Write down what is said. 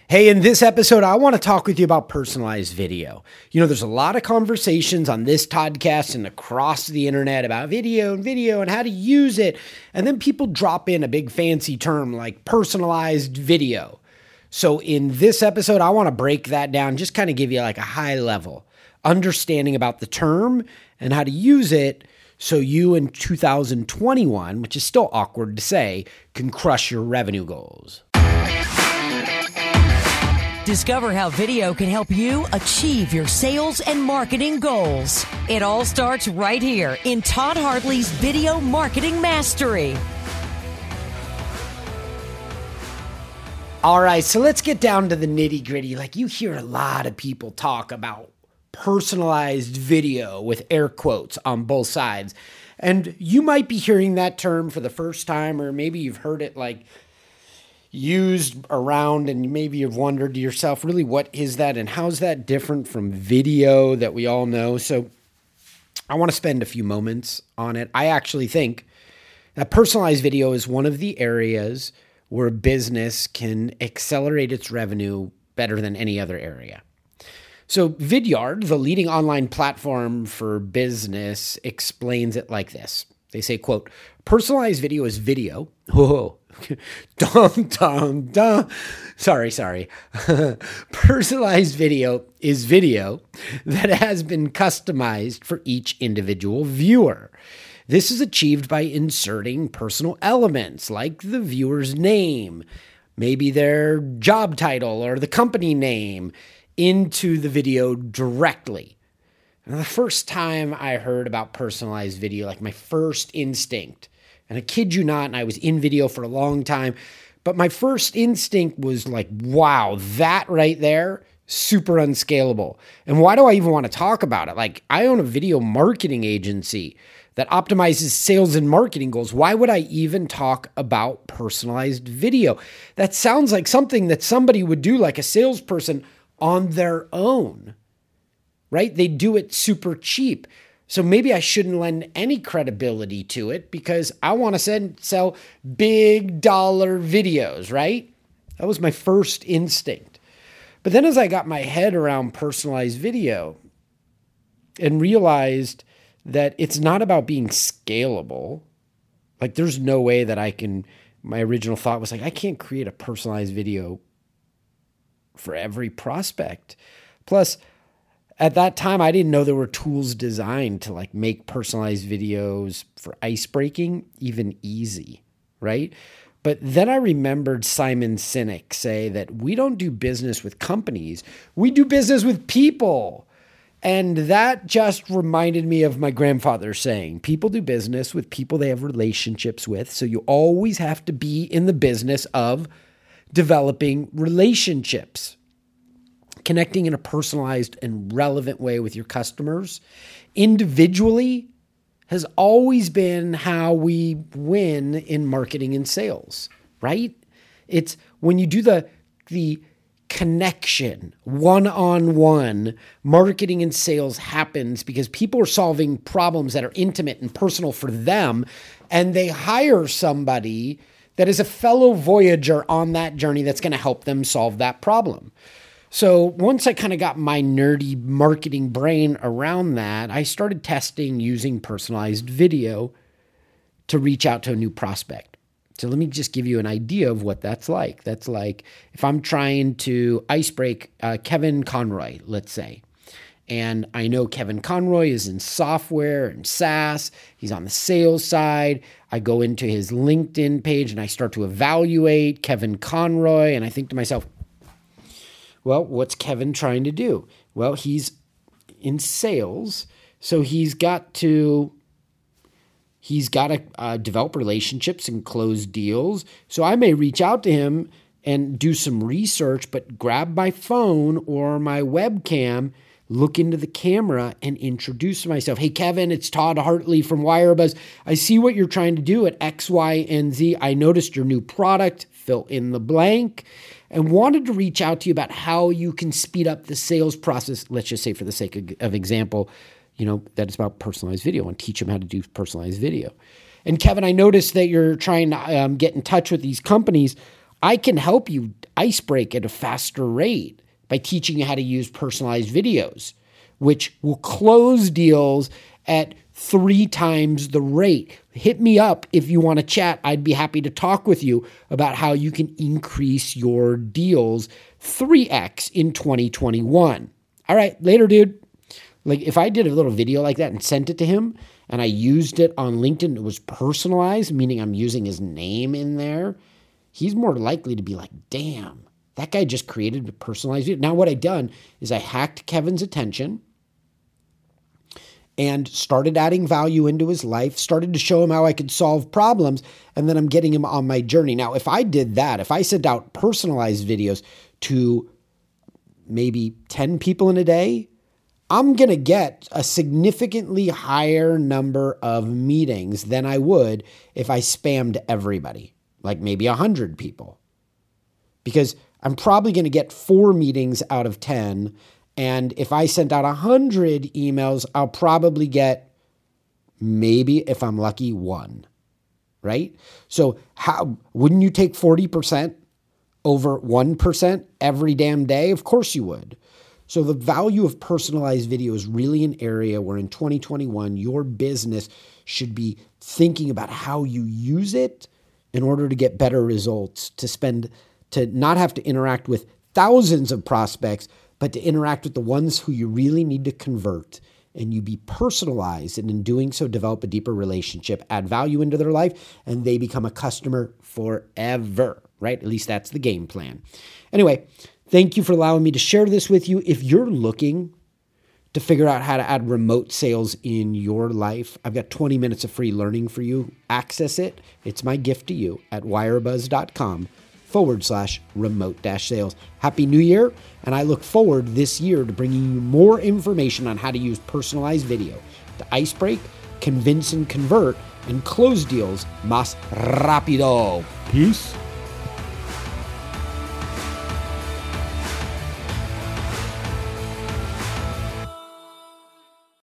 Hey, in this episode, I want to talk with you about personalized video. You know, there's a lot of conversations on this podcast and across the internet about video and how to use it. And then people drop in a big fancy term like personalized video. So in this episode, I want to break that down, just kind of give you like a high level understanding about the term and how to use it so you in 2021, which is still awkward to say, can crush your revenue goals. Discover how video can help you achieve your sales and marketing goals. It all starts right here in Todd Hartley's Video Marketing Mastery. All right, so let's get down to the nitty gritty. Like, you hear a lot of people talk about personalized video with air quotes on both sides. And you might be hearing that term for the first time, or maybe you've heard it like used around and maybe you've wondered to yourself, really, what is that and how's that different from video that we all know? So I want to spend a few moments on it. I actually think that personalized video is one of the areas where a business can accelerate its revenue better than any other area. So Vidyard, the leading online platform for business, explains it like this. They say, quote, personalized video is video. Whoa. Dum, dum, dum. Sorry. Personalized video is video that has been customized for each individual viewer. This is achieved by inserting personal elements like the viewer's name, maybe their job title or the company name into the video directly. And the first time I heard about personalized video, like my first instinct, and I kid you not, and I was in video for a long time, but my first instinct was like, wow, that right there, super unscalable. And why do I even want to talk about it? Like, I own a video marketing agency that optimizes sales and marketing goals. Why would I even talk about personalized video? That sounds like something that somebody would do, like a salesperson, on their own, right? They do it super cheap. So maybe I shouldn't lend any credibility to it because I want to sell big dollar videos, right? That was my first instinct. But then as I got my head around personalized video and realized that it's not about being scalable, like there's no way that I can, my original thought was like, I can't create a personalized video for every prospect. Plus, at that time, I didn't know there were tools designed to like make personalized videos for ice breaking even easy, right? But then I remembered Simon Sinek say that we don't do business with companies, we do business with people. And that just reminded me of my grandfather saying, people do business with people they have relationships with. So you always have to be in the business of developing relationships. Connecting in a personalized and relevant way with your customers individually has always been how we win in marketing and sales, right? It's when you do the connection, one-on-one, marketing and sales happens because people are solving problems that are intimate and personal for them, and they hire somebody that is a fellow voyager on that journey that's going to help them solve that problem. So once I kind of got my nerdy marketing brain around that, I started testing using personalized video to reach out to a new prospect. So let me just give you an idea of what that's like. That's like if I'm trying to ice break Kevin Conroy, let's say. And I know Kevin Conroy is in software and SaaS. He's on the sales side. I go into his LinkedIn page and I start to evaluate Kevin Conroy. And I think to myself, well, what's Kevin trying to do? Well, he's in sales, so he's got to develop relationships and close deals. So I may reach out to him and do some research, but grab my phone or my webcam, look into the camera, and introduce myself. Hey, Kevin, it's Todd Hartley from Wirebuzz. I see what you're trying to do at X, Y, and Z. I noticed your new product, fill in the blank, and wanted to reach out to you about how you can speed up the sales process. Let's just say for the sake of example, that it's about personalized video and teach them how to do personalized video. And Kevin, I noticed that you're trying to get in touch with these companies. I can help you ice break at a faster rate by teaching you how to use personalized videos, which will close deals at 3 times the rate. Hit me up if you want to chat. I'd be happy to talk with you about how you can increase your deals 3x in 2021. All right, later, dude. Like if I did a little video like that and sent it to him and I used it on LinkedIn, it was personalized, meaning I'm using his name in there, he's more likely to be like, damn, that guy just created a personalized video. Now what I done is I hacked Kevin's attention and started adding value into his life, started to show him how I could solve problems, and then I'm getting him on my journey. Now, if I did that, if I sent out personalized videos to maybe 10 people in a day, I'm going to get a significantly higher number of meetings than I would if I spammed everybody, like maybe 100 people. Because I'm probably going to get 4 meetings out of 10. And if I sent out 100 emails, I'll probably get maybe, if I'm lucky, 1, right? So how wouldn't you take 40% over 1% every damn day? Of course you would. So the value of personalized video is really an area where in 2021, your business should be thinking about how you use it in order to get better results, to not have to interact with thousands of prospects, but to interact with the ones who you really need to convert, and you be personalized, and in doing so, develop a deeper relationship, add value into their life, and they become a customer forever, right? At least that's the game plan. Anyway, thank you for allowing me to share this with you. If you're looking to figure out how to add remote sales in your life, I've got 20 minutes of free learning for you. Access it. It's my gift to you at wirebuzz.com/remote-sales. Happy New Year, and I look forward this year to bringing you more information on how to use personalized video to ice break, convince and convert, and close deals más rápido. Peace.